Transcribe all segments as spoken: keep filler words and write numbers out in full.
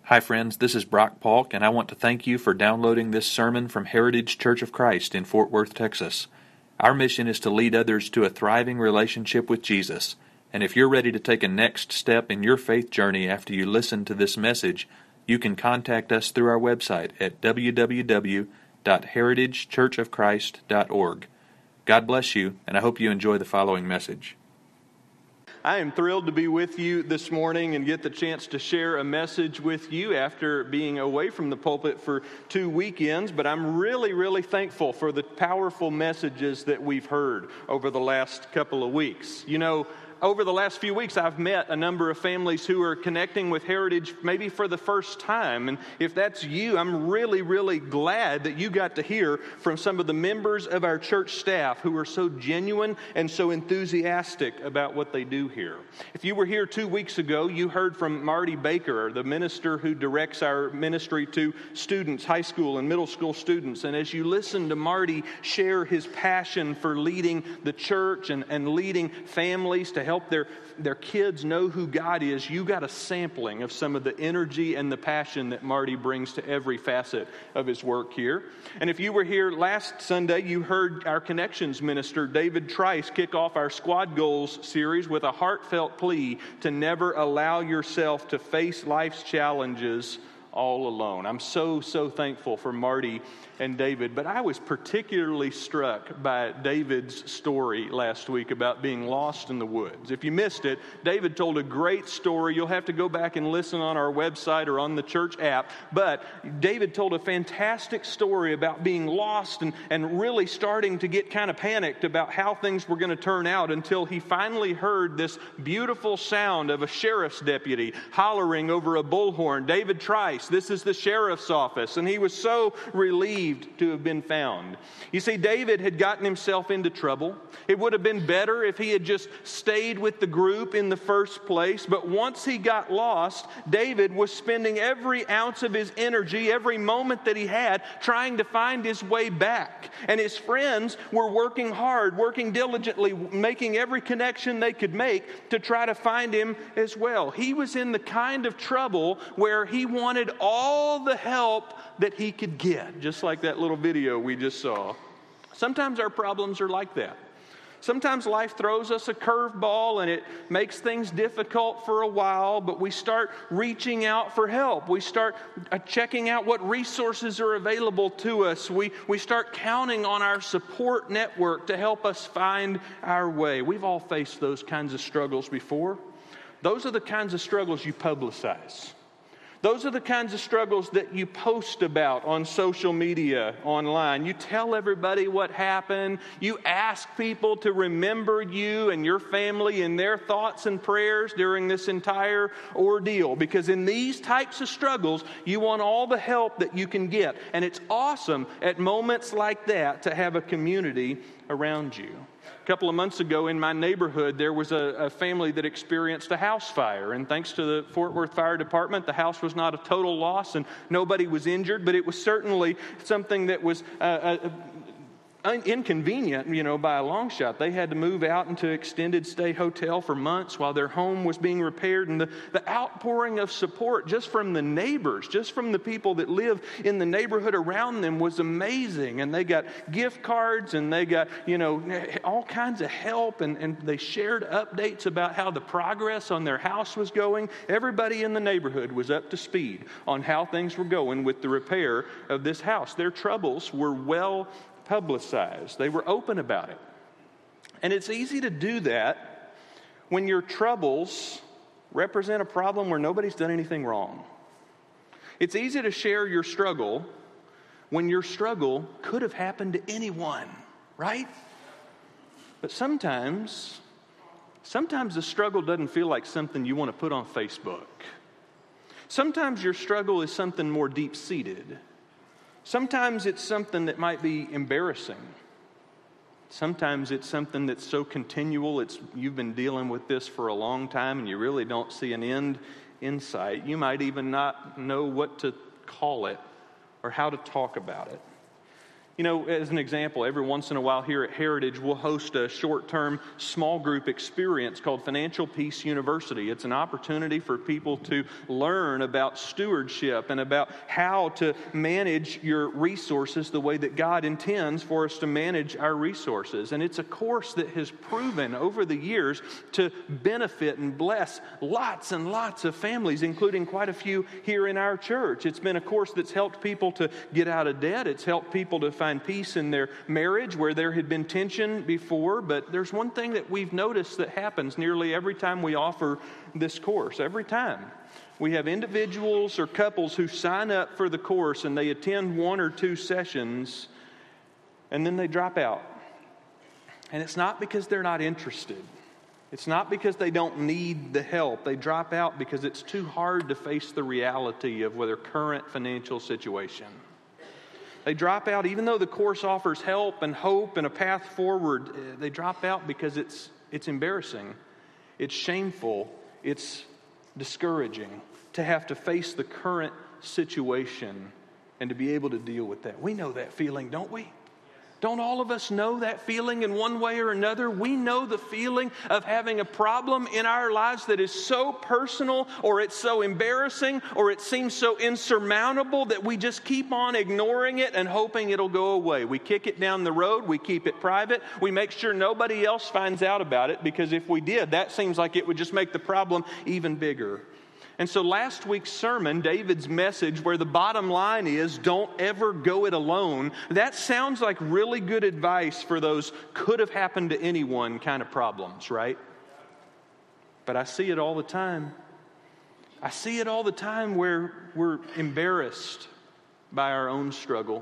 Hi friends, this is Brock Polk, and I want to thank you for downloading this sermon from Heritage Church of Christ in Fort Worth, Texas. Our mission is to lead others to a thriving relationship with Jesus, and if you're ready to take a next step in your faith journey after you listen to this message, you can contact us through our website at w w w dot heritage church of christ dot org. God bless you, and I hope you enjoy the following message. I am thrilled to be with you this morning and get the chance to share a message with you after being away from the pulpit for two weekends. But I'm really, really thankful for the powerful messages that we've heard over the last couple of weeks. You know, over the last few weeks, I've met a number of families who are connecting with Heritage maybe for the first time. And if that's you, I'm really, really glad that you got to hear from some of the members of our church staff who are so genuine and so enthusiastic about what they do here. If you were here two weeks ago, you heard from Marty Baker, the minister who directs our ministry to students, high school and middle school students. And as you listen to Marty share his passion for leading the church and, and leading families to help their, their kids know who God is, you got a sampling of some of the energy and the passion that Marty brings to every facet of his work here. And if you were here last Sunday, you heard our Connections minister, David Trice, kick off our Squad Goals series with a heartfelt plea to never allow yourself to face life's challenges all alone. I'm so, so thankful for Marty and David, but I was particularly struck by David's story last week about being lost in the woods. If you missed it, David told a great story. You'll have to go back and listen on our website or on the church app, but David told a fantastic story about being lost and, and really starting to get kind of panicked about how things were going to turn out until he finally heard this beautiful sound of a sheriff's deputy hollering over a bullhorn, "David Trice, this is the sheriff's office," and he was so relieved to have been found. You see, David had gotten himself into trouble. It would have been better if he had just stayed with the group in the first place, but once he got lost, David was spending every ounce of his energy, every moment that he had, trying to find his way back. And his friends were working hard, working diligently, making every connection they could make to try to find him as well. He was in the kind of trouble where he wanted all the help that he could get, just like that little video we just saw. Sometimes our problems are like that. Sometimes life throws us a curveball and it makes things difficult for a while, but we start reaching out for help. We start checking out what resources are available to us. We, we start counting on our support network to help us find our way. We've all faced those kinds of struggles before. Those are the kinds of struggles you publicize. Those are the kinds of struggles that you post about on social media, online. You tell everybody what happened. You ask people to remember you and your family in their thoughts and prayers during this entire ordeal. Because in these types of struggles, you want all the help that you can get. And it's awesome at moments like that to have a community around you. A couple of months ago in my neighborhood, there was a, a family that experienced a house fire. And thanks to the Fort Worth Fire Department, the house was not a total loss and nobody was injured. But it was certainly something that was uh, uh, inconvenient, you know, by a long shot. They had to move out into extended stay hotel for months while their home was being repaired. And the, the outpouring of support just from the neighbors, just from the people that live in the neighborhood around them was amazing. And they got gift cards and they got, you know, all kinds of help. And, and they shared updates about how the progress on their house was going. Everybody in the neighborhood was up to speed on how things were going with the repair of this house. Their troubles were well publicized. They were open about it. And it's easy to do that when your troubles represent a problem where nobody's done anything wrong. It's easy to share your struggle when your struggle could have happened to anyone, right? But sometimes, sometimes the struggle doesn't feel like something you want to put on Facebook. Sometimes your struggle is something more deep-seated. Sometimes it's something that might be embarrassing. Sometimes it's something that's so continual, it's you've been dealing with this for a long time and you really don't see an end in sight. You might even not know what to call it or how to talk about it. You know, as an example, every once in a while here at Heritage, we'll host a short-term small group experience called Financial Peace University. It's an opportunity for people to learn about stewardship and about how to manage your resources the way that God intends for us to manage our resources. And it's a course that has proven over the years to benefit and bless lots and lots of families, including quite a few here in our church. It's been a course that's helped people to get out of debt. It's helped people to find peace in their marriage where there had been tension before. But there's one thing that we've noticed that happens nearly every time we offer this course. Every time we have individuals or couples who sign up for the course and they attend one or two sessions and then they drop out. And it's not because they're not interested. It's not because they don't need the help. They drop out because it's too hard to face the reality of their current financial situation. They drop out even though the course offers help and hope and a path forward. They drop out because it's it's embarrassing. It's shameful. It's discouraging to have to face the current situation and to be able to deal with that. We know that feeling, don't we? Don't all of us know that feeling in one way or another? We know the feeling of having a problem in our lives that is so personal, or it's so embarrassing, or it seems so insurmountable that we just keep on ignoring it and hoping it'll go away. We kick it down the road. We keep it private. We make sure nobody else finds out about it, because if we did, that seems like it would just make the problem even bigger. And so last week's sermon, David's message, where the bottom line is, don't ever go it alone, that sounds like really good advice for those could have happened to anyone kind of problems, right? But I see it all the time. I see it all the time where we're embarrassed by our own struggle.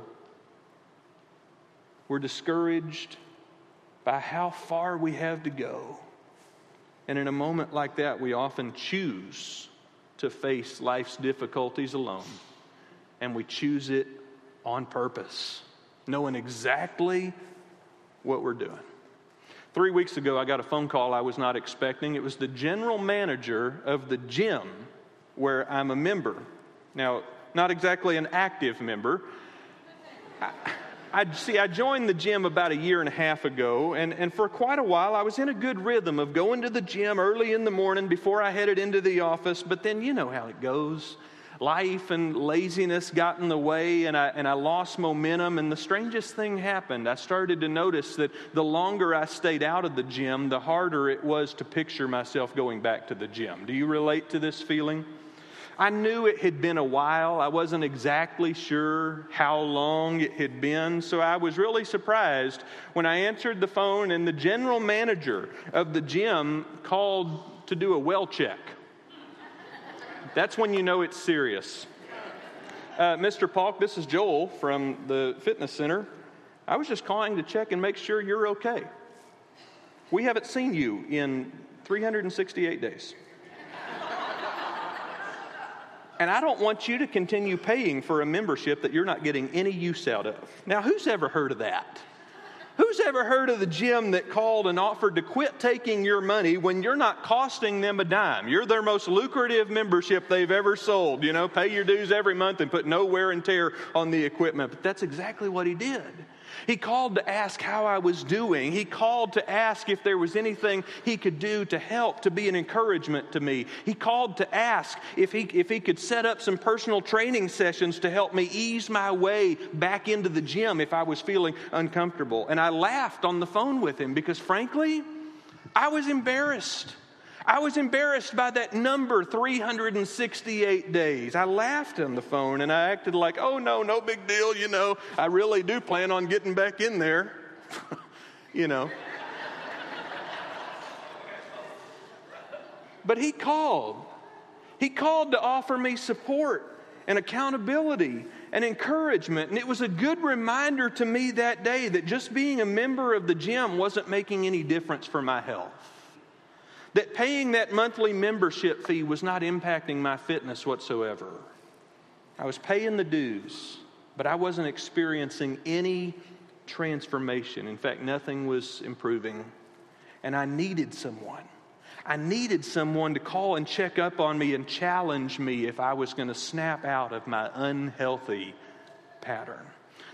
We're discouraged by how far we have to go. And in a moment like that, we often choose to face life's difficulties alone. And we choose it on purpose, knowing exactly what we're doing. Three weeks ago, I got a phone call I was not expecting. It was the general manager of the gym where I'm a member. Now, not exactly an active member. I, I see, I joined the gym about a year and a half ago, and, and for quite a while I was in a good rhythm of going to the gym early in the morning before I headed into the office. But then you know how it goes. Life and laziness got in the way, and I and I lost momentum, and the strangest thing happened. I started to notice that the longer I stayed out of the gym, the harder it was to picture myself going back to the gym. Do you relate to this feeling? I knew it had been a while. I wasn't exactly sure how long it had been, so I was really surprised when I answered the phone and the general manager of the gym called to do a well check. That's when you know it's serious. Uh, Mister Paulk, this is Joel from the fitness center. I was just calling to check and make sure you're okay. We haven't seen you in three hundred sixty-eight days. And I don't want you to continue paying for a membership that you're not getting any use out of. Now, who's ever heard of that? Who's ever heard of the gym that called and offered to quit taking your money when you're not costing them a dime? You're their most lucrative membership they've ever sold. You know, pay your dues every month and put no wear and tear on the equipment. But that's exactly what he did. He called to ask how I was doing. He called to ask if there was anything he could do to help, to be an encouragement to me. He called to ask if he, if he could set up some personal training sessions to help me ease my way back into the gym if I was feeling uncomfortable. And I laughed on the phone with him because, frankly, I was embarrassed. I was embarrassed by that number, three hundred sixty-eight days. I laughed on the phone and I acted like, oh, no, no big deal. You know, I really do plan on getting back in there. you know. But he called. He called to offer me support and accountability and encouragement. And it was a good reminder to me that day that just being a member of the gym wasn't making any difference for my health. That paying that monthly membership fee was not impacting my fitness whatsoever. I was paying the dues, but I wasn't experiencing any transformation. In fact, nothing was improving. And I needed someone. I needed someone to call and check up on me and challenge me if I was going to snap out of my unhealthy pattern.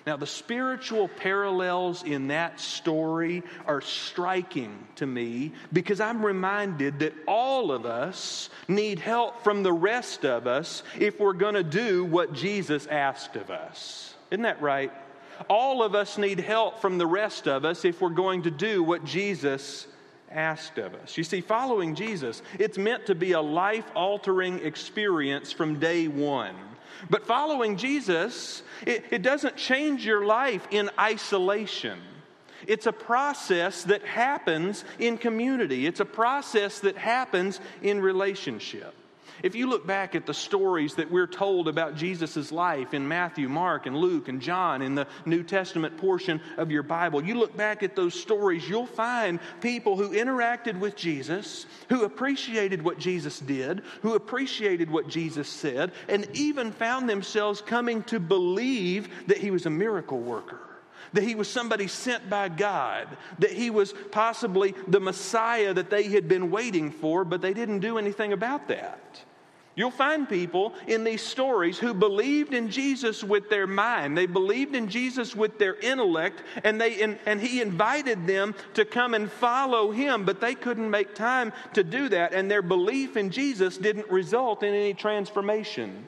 Now, the spiritual parallels in that story are striking to me because I'm reminded that all of us need help from the rest of us if we're going to do what Jesus asked of us. Isn't that right? All of us need help from the rest of us if we're going to do what Jesus asked of us. You see, following Jesus, it's meant to be a life-altering experience from day one. But following Jesus, it, it doesn't change your life in isolation. It's a process that happens in community. It's a process that happens in relationship. If you look back at the stories that we're told about Jesus' life in Matthew, Mark, and Luke, and John in the New Testament portion of your Bible, you look back at those stories, you'll find people who interacted with Jesus, who appreciated what Jesus did, who appreciated what Jesus said, and even found themselves coming to believe that he was a miracle worker, that he was somebody sent by God, that he was possibly the Messiah that they had been waiting for, but they didn't do anything about that. You'll find people in these stories who believed in Jesus with their mind. They believed in Jesus with their intellect, and they and, and he invited them to come and follow him, but they couldn't make time to do that, and their belief in Jesus didn't result in any transformation.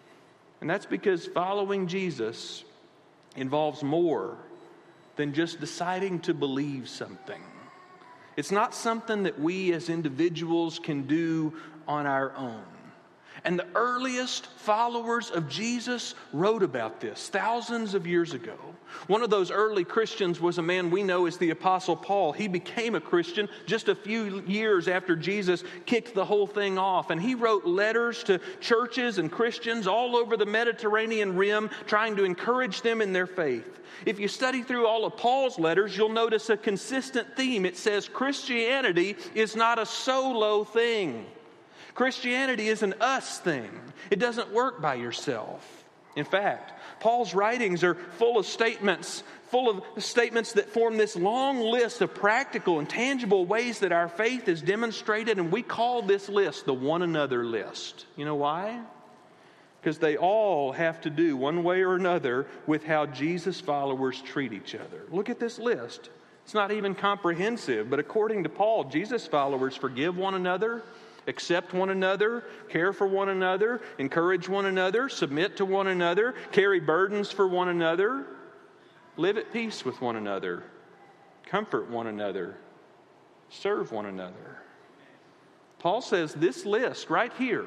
And that's because following Jesus involves more than just deciding to believe something. It's not something that we as individuals can do on our own. And the earliest followers of Jesus wrote about this thousands of years ago. One of those early Christians was a man we know as the Apostle Paul. He became a Christian just a few years after Jesus kicked the whole thing off. And he wrote letters to churches and Christians all over the Mediterranean rim, trying to encourage them in their faith. If you study through all of Paul's letters, you'll notice a consistent theme. It says Christianity is not a solo thing. Christianity is an us thing. It doesn't work by yourself. In fact, Paul's writings are full of statements, full of statements that form this long list of practical and tangible ways that our faith is demonstrated, and we call this list the one another list. You know why? Because they all have to do, one way or another, with how Jesus followers treat each other. Look at this list. It's not even comprehensive, but according to Paul, Jesus followers forgive one another, accept one another, care for one another, encourage one another, submit to one another, carry burdens for one another, live at peace with one another, comfort one another, serve one another. Paul says this list right here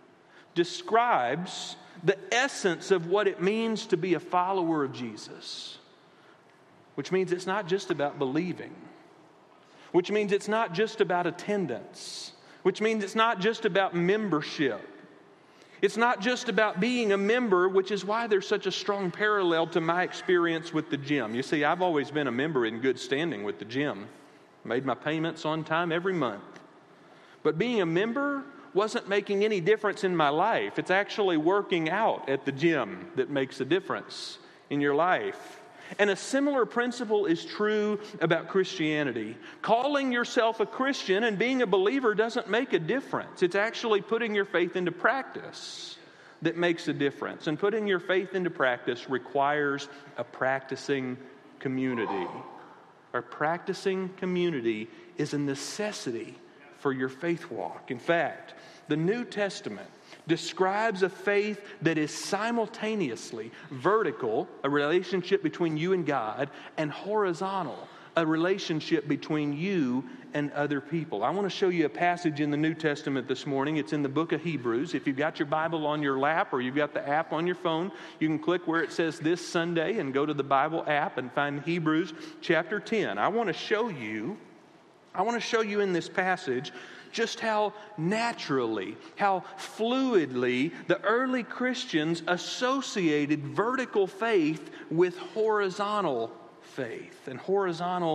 describes the essence of what it means to be a follower of Jesus, which means it's not just about believing, which means it's not just about attendance, which means it's not just about membership. It's not just about being a member, which is why there's such a strong parallel to my experience with the gym. You see, I've always been a member in good standing with the gym. Made my payments on time every month. But being a member wasn't making any difference in my life. It's actually working out at the gym that makes a difference in your life. And a similar principle is true about Christianity. Calling yourself a Christian and being a believer doesn't make a difference. It's actually putting your faith into practice that makes a difference. And putting your faith into practice requires a practicing community. A practicing community is a necessity for your faith walk. In fact, the New Testament describes a faith that is simultaneously vertical, a relationship between you and God, and horizontal, a relationship between you and other people. I want to show you a passage in the New Testament this morning. It's in the book of Hebrews. If you've got your Bible on your lap or you've got the app on your phone, you can click where it says This Sunday and go to the Bible app and find Hebrews chapter ten. I want to show you, I want to show you in this passage just how naturally, how fluidly the early Christians associated vertical faith with horizontal faith and horizontal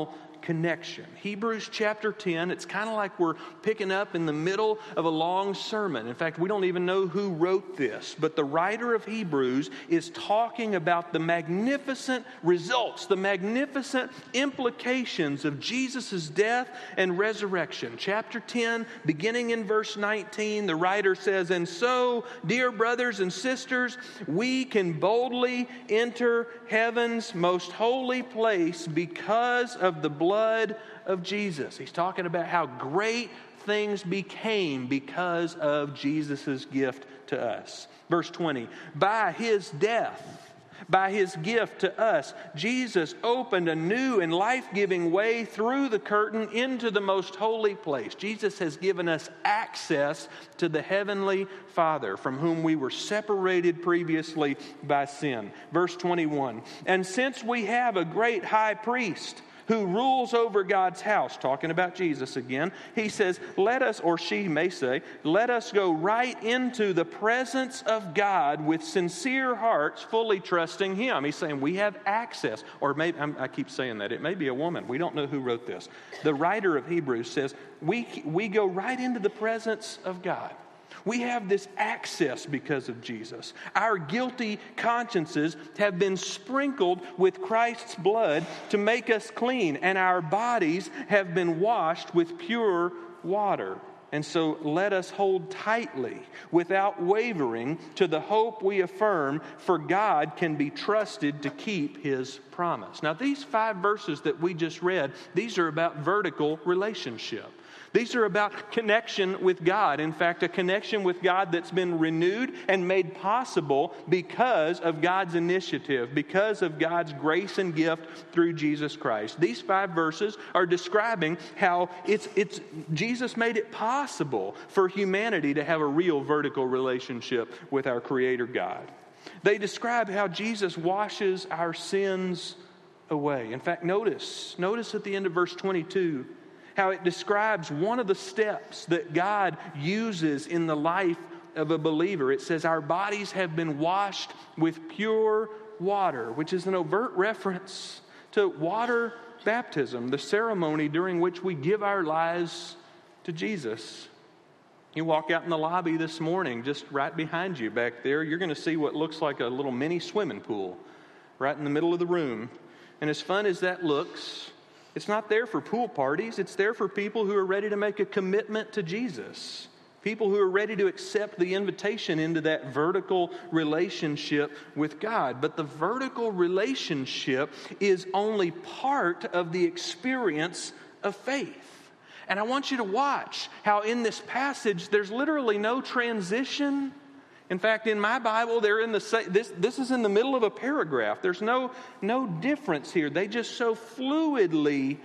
connection. Hebrews chapter ten, it's kind of like we're picking up in the middle of a long sermon. In fact, we don't even know who wrote this, but the writer of Hebrews is talking about the magnificent results, the magnificent implications of Jesus' death and resurrection. Chapter ten, beginning in verse nineteen, the writer says, "And so, dear brothers and sisters, we can boldly enter heaven's most holy place because of the blood of Jesus." He's talking about how great things became because of Jesus' gift to us. Verse twenty, by his death, by his gift to us, Jesus opened a new and life-giving way through the curtain into the most holy place. Jesus has given us access to the heavenly Father, from whom we were separated previously by sin. Verse twenty-one, and since we have a great high priest who rules over God's house, talking about Jesus again, he says, let us, or she may say, let us go right into the presence of God with sincere hearts, fully trusting him. He's saying we have access, or maybe, I'm, I keep saying that, it may be a woman. We don't know who wrote this. The writer of Hebrews says, we, we go right into the presence of God. We have this access because of Jesus. Our guilty consciences have been sprinkled with Christ's blood to make us clean, and our bodies have been washed with pure water. And so let us hold tightly, without wavering, to the hope we affirm, for God can be trusted to keep his promise. Now, these five verses that we just read, these are about vertical relationship. These are about connection with God. In fact, a connection with God that's been renewed and made possible because of God's initiative, because of God's grace and gift through Jesus Christ. These five verses are describing how it's it's Jesus made it possible for humanity to have a real vertical relationship with our Creator God. They describe how Jesus washes our sins away. In fact, notice, notice at the end of verse twenty-two, how it describes one of the steps that God uses in the life of a believer. It says our bodies have been washed with pure water, which is an overt reference to water baptism, the ceremony during which we give our lives to Jesus. You walk out in the lobby this morning, just right behind you back there, you're going to see what looks like a little mini swimming pool right in the middle of the room. And as fun as that looks, it's not there for pool parties. It's there for people who are ready to make a commitment to Jesus. People who are ready to accept the invitation into that vertical relationship with God. But the vertical relationship is only part of the experience of faith. And I want you to watch how in this passage there's literally no transition. In fact, in my Bible, they're in the this this is in the middle of a paragraph. There's no no difference here. They just so fluidly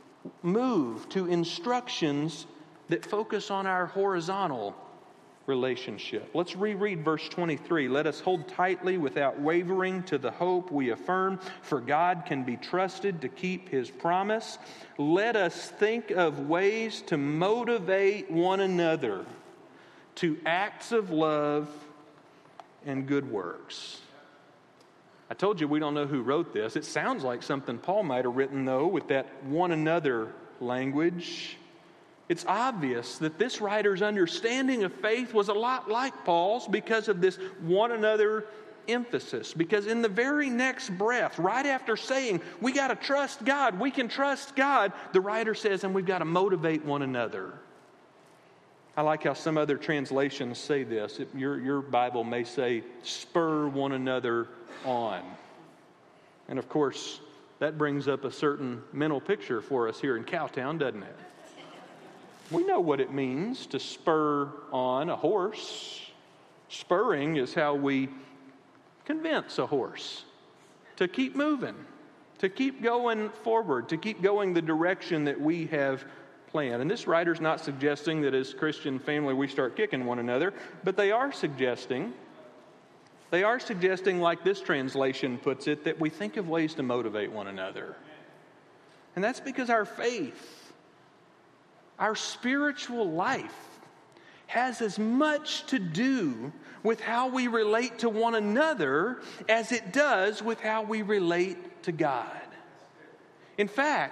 move to instructions that focus on our horizontal relationship. Let's reread verse twenty-three. Let us hold tightly without wavering to the hope we affirm, for God can be trusted to keep his promise. Let us think of ways to motivate one another to acts of love and good works. I told you we don't know who wrote this. It sounds like something Paul might have written, though, with that one another language. It's obvious that this writer's understanding of faith was a lot like Paul's because of this one another emphasis. Because in the very next breath, right after saying, we got to trust God, we can trust God, the writer says, and we've got to motivate one another. I like how some other translations say this. Your, your Bible may say, spur one another on. And of course, that brings up a certain mental picture for us here in Cowtown, doesn't it? We know what it means to spur on a horse. Spurring is how we convince a horse to keep moving, to keep going forward, to keep going the direction that we have planned. And this writer's not suggesting that as Christian family we start kicking one another, but they are suggesting, they are suggesting, like this translation puts it, that we think of ways to motivate one another. And that's because our faith, our spiritual life, has as much to do with how we relate to one another as it does with how we relate to God. In fact,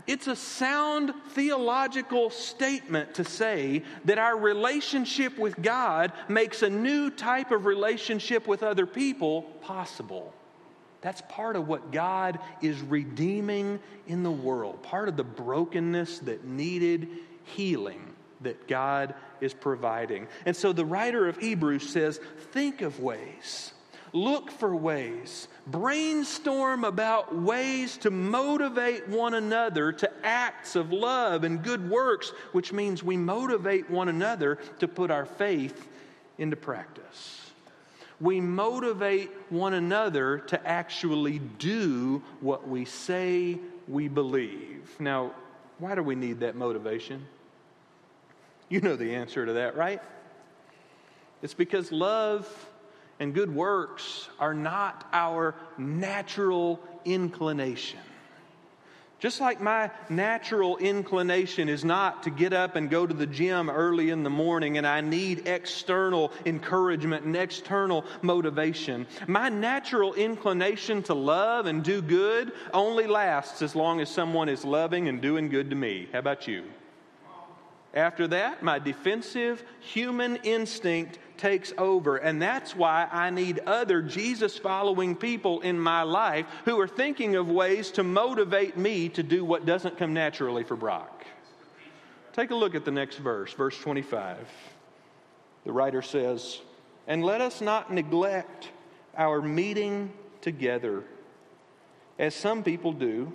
It's a sound theological statement to say that our relationship with God makes a new type of relationship with other people possible. That's part of what God is redeeming in the world, part of the brokenness that needed healing that God is providing. And so the writer of Hebrews says, think of ways, look for ways, brainstorm about ways to motivate one another to acts of love and good works, which means we motivate one another to put our faith into practice. We motivate one another to actually do what we say we believe. Now, why do we need that motivation? You know the answer to that, right? It's because love and good works are not our natural inclination. Just like my natural inclination is not to get up and go to the gym early in the morning, and I need external encouragement and external motivation. My natural inclination to love and do good only lasts as long as someone is loving and doing good to me. How about you? After that, my defensive human instinct takes over. And that's why I need other Jesus-following people in my life who are thinking of ways to motivate me to do what doesn't come naturally for Brock. Take a look at the next verse, verse twenty-five. The writer says, "And let us not neglect our meeting together, as some people do,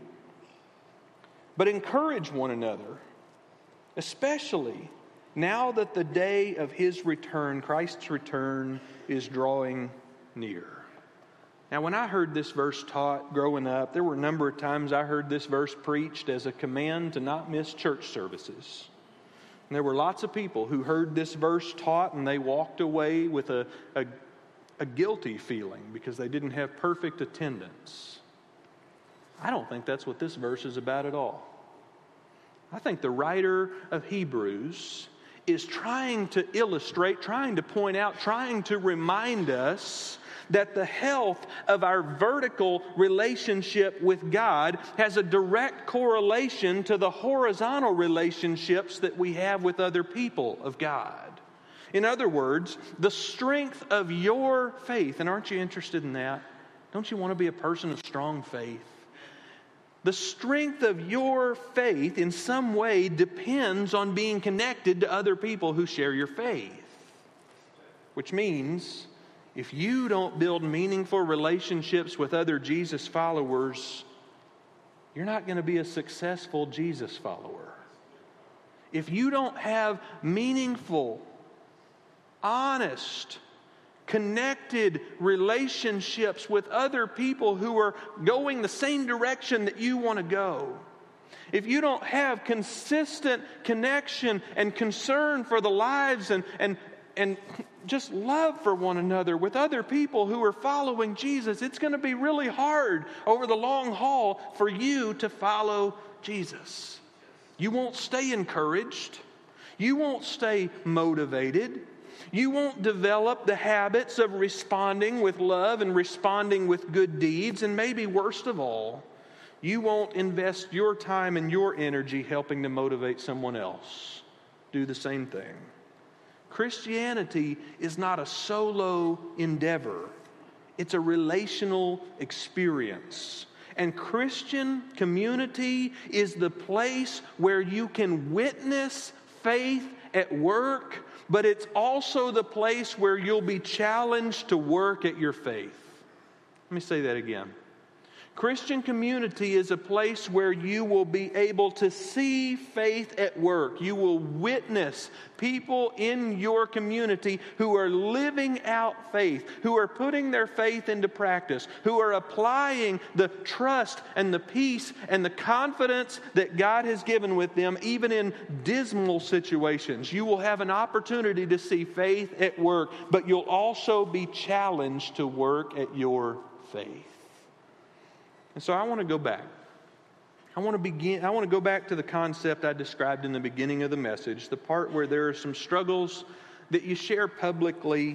but encourage one another, especially now that the day of His return, Christ's return, is drawing near." Now, when I heard this verse taught growing up, there were a number of times I heard this verse preached as a command to not miss church services. And there were lots of people who heard this verse taught and they walked away with a, a, a guilty feeling because they didn't have perfect attendance. I don't think that's what this verse is about at all. I think the writer of Hebrews is trying to illustrate, trying to point out, trying to remind us that the health of our vertical relationship with God has a direct correlation to the horizontal relationships that we have with other people of God. In other words, the strength of your faith, and aren't you interested in that? Don't you want to be a person of strong faith? The strength of your faith in some way depends on being connected to other people who share your faith. Which means if you don't build meaningful relationships with other Jesus followers, you're not going to be a successful Jesus follower. If you don't have meaningful, honest, connected relationships with other people who are going the same direction that you want to go, if you don't have consistent connection and concern for the lives and, and, and just love for one another with other people who are following Jesus, it's going to be really hard over the long haul for you to follow Jesus. You won't stay encouraged. You won't stay motivated. You won't develop the habits of responding with love and responding with good deeds. And maybe worst of all, you won't invest your time and your energy helping to motivate someone else do the same thing. Christianity is not a solo endeavor. It's a relational experience. And Christian community is the place where you can witness faith at work, but it's also the place where you'll be challenged to work at your faith. Let me say that again. Christian community is a place where you will be able to see faith at work. You will witness people in your community who are living out faith, who are putting their faith into practice, who are applying the trust and the peace and the confidence that God has given with them, even in dismal situations. You will have an opportunity to see faith at work, but you'll also be challenged to work at your faith. And so I want to go back. I want to begin, I want to go back to the concept I described in the beginning of the message, the part where there are some struggles that you share publicly,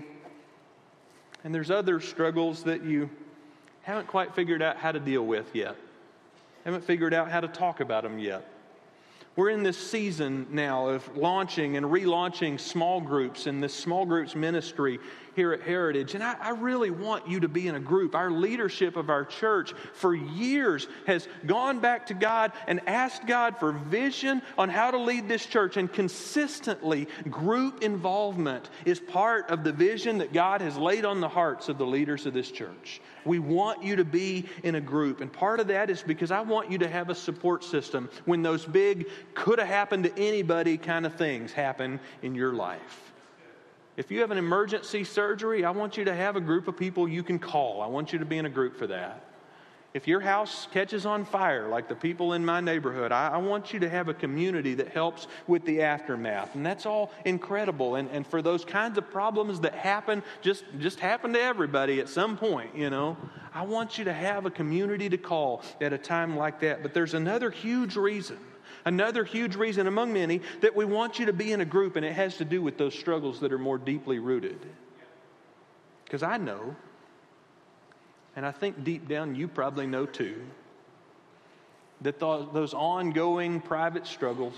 and there's other struggles that you haven't quite figured out how to deal with yet. haven't figured out how to talk about them yet. We're in this season now of launching and relaunching small groups and this small groups ministry here at Heritage. And I, I really want you to be in a group. Our leadership of our church for years has gone back to God and asked God for vision on how to lead this church. And consistently, group involvement is part of the vision that God has laid on the hearts of the leaders of this church. We want you to be in a group. And part of that is because I want you to have a support system when those big could have happened to anybody kind of things happen in your life. If you have an emergency surgery, I want you to have a group of people you can call. I want you to be in a group for that. If your house catches on fire, like the people in my neighborhood, I, I want you to have a community that helps with the aftermath. And that's all incredible. And, and for those kinds of problems that happen, just, just happen to everybody at some point, you know, I want you to have a community to call at a time like that. But there's another huge reason. Another huge reason among many that we want you to be in a group, and it has to do with those struggles that are more deeply rooted. Because I know, and I think deep down you probably know too, that those ongoing private struggles,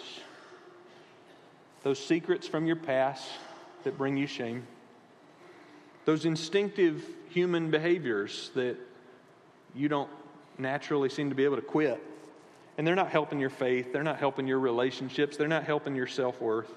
those secrets from your past that bring you shame, those instinctive human behaviors that you don't naturally seem to be able to quit, and they're not helping your faith, they're not helping your relationships, they're not helping your self-worth.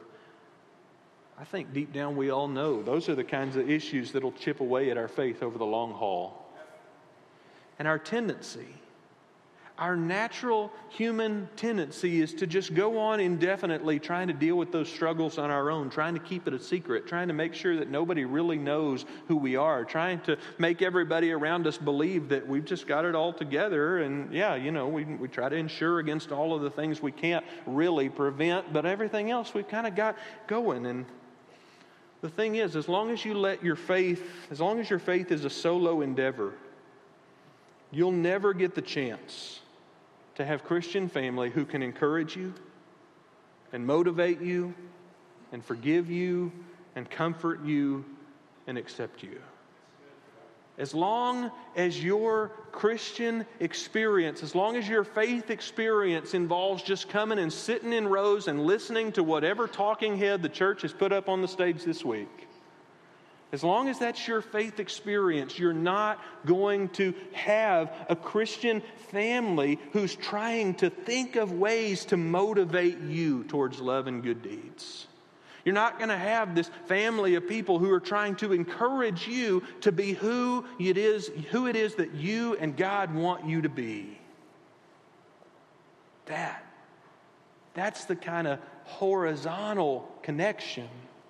I think deep down we all know those are the kinds of issues that'll chip away at our faith over the long haul. And our tendency, our natural human tendency is to just go on indefinitely trying to deal with those struggles on our own, trying to keep it a secret, trying to make sure that nobody really knows who we are, trying to make everybody around us believe that we've just got it all together. And yeah, you know, we, we try to insure against all of the things we can't really prevent, but everything else we've kind of got going. And the thing is, as long as you let your faith, as long as your faith is a solo endeavor, you'll never get the chance to have Christian family who can encourage you and motivate you and forgive you and comfort you and accept you. As long as your Christian experience, as long as your faith experience involves just coming and sitting in rows and listening to whatever talking head the church has put up on the stage this week, as long as that's your faith experience, you're not going to have a Christian family who's trying to think of ways to motivate you towards love and good deeds. You're not going to have this family of people who are trying to encourage you to be who it is, who it is that you and God want you to be. That, that's the kind of horizontal connection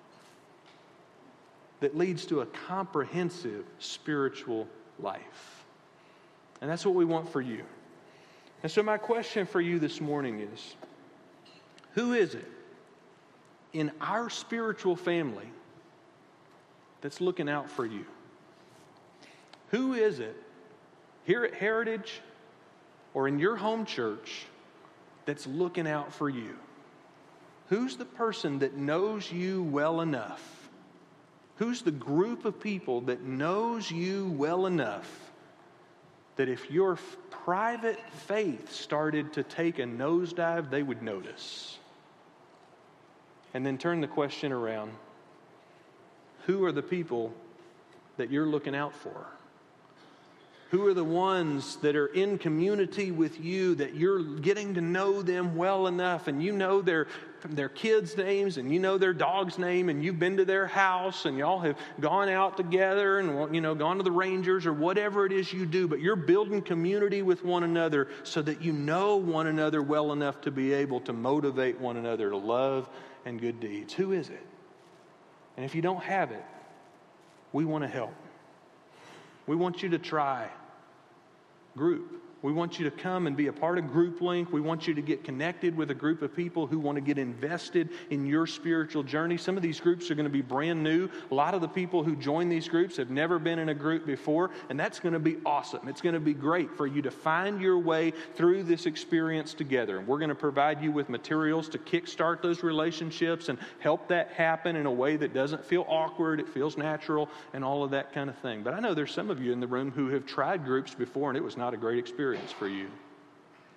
that leads to a comprehensive spiritual life. And that's what we want for you. And so my question for you this morning is, who is it in our spiritual family that's looking out for you? Who is it here at Heritage or in your home church that's looking out for you? Who's the person that knows you well enough? Who's the group of people that knows you well enough that if your private faith started to take a nosedive, they would notice? And then turn the question around. Who are the people that you're looking out for? Who are the ones that are in community with you that you're getting to know them well enough, and you know their their kids' names and you know their dog's name, and you've been to their house and y'all have gone out together and, you know, gone to the Rangers or whatever it is you do, but you're building community with one another so that you know one another well enough to be able to motivate one another to love and good deeds. Who is it? And if you don't have it, we want to help. We want you to try group. We want you to come and be a part of Group Link. We want you to get connected with a group of people who want to get invested in your spiritual journey. Some of these groups are going to be brand new. A lot of the people who join these groups have never been in a group before, and that's going to be awesome. It's going to be great for you to find your way through this experience together. And we're going to provide you with materials to kickstart those relationships and help that happen in a way that doesn't feel awkward, it feels natural, and all of that kind of thing. But I know there's some of you in the room who have tried groups before, and it was not a great experience for you.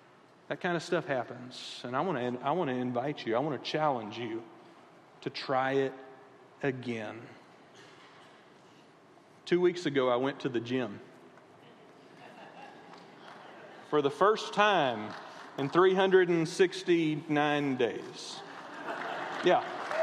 That kind of stuff happens. And I want to I want to invite you, I want to challenge you to try it again. Two weeks ago, I went to the gym. For the first time in three hundred sixty-nine days. Yeah.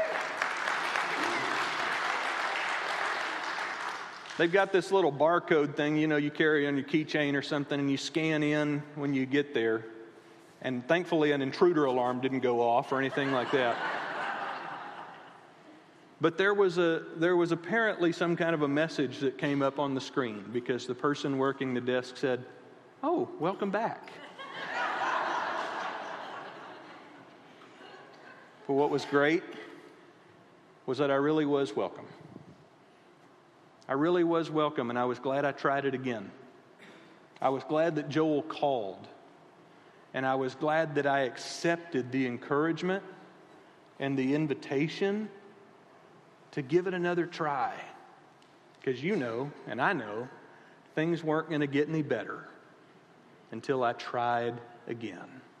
They've got this little barcode thing, you know, you carry on your keychain or something, and you scan in when you get there. And thankfully, an intruder alarm didn't go off or anything like that. But there was a there was apparently some kind of a message that came up on the screen because the person working the desk said, "Oh, welcome back." But what was great was that I really was welcome. I really was welcome, and I was glad I tried it again. I was glad that Joel called, and I was glad that I accepted the encouragement and the invitation to give it another try. Because you know, and I know, things weren't going to get any better until I tried again.